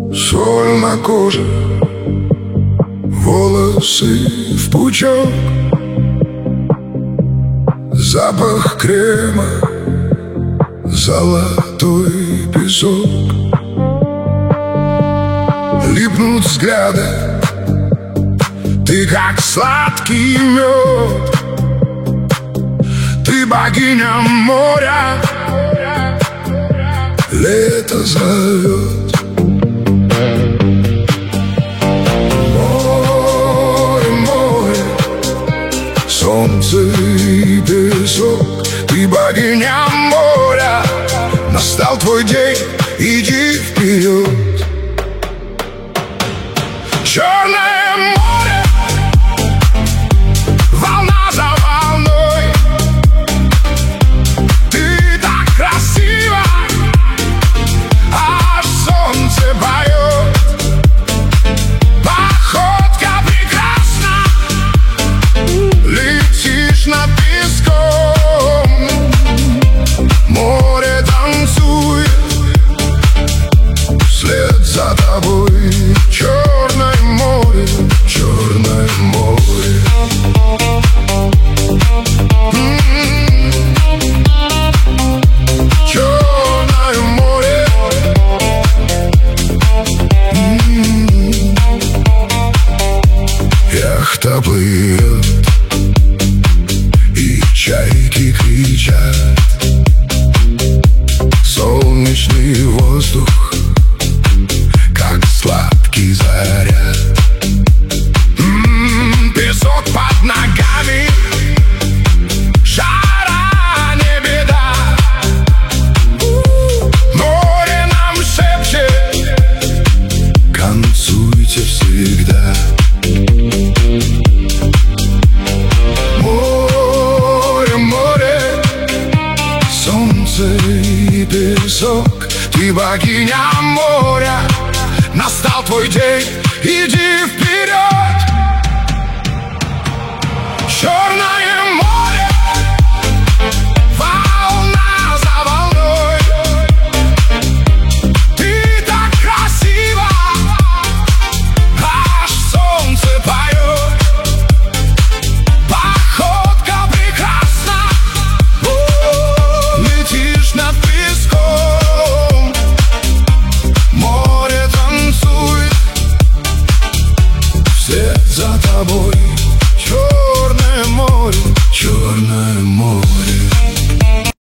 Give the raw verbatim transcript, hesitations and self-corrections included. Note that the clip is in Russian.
Соль на коже, волосы в пучок, запах крема, золотой песок. Липнут взгляды, ты как сладкий мед, ты богиня моря, лето зовет. Море, море, солнце и песок, ты богиня моря, настал твой день, иди вперед. Черное море, волна за волной, ты так красива, аж солнце поет. Походка прекрасна, летишь над песком, море танцует вслед за тобой. Черное море, черное море. М-м-м. Черное море. М-м-м. Яхта плывет, и чайки кричат. Солнечный воздух, как сладкий заряд. М-м, песок под ногами, жара не беда. Море нам шепчет, танцуйте всегда. Море, море, солнце и песок, ты богиня моря, настал твой день, иди вперед. Черная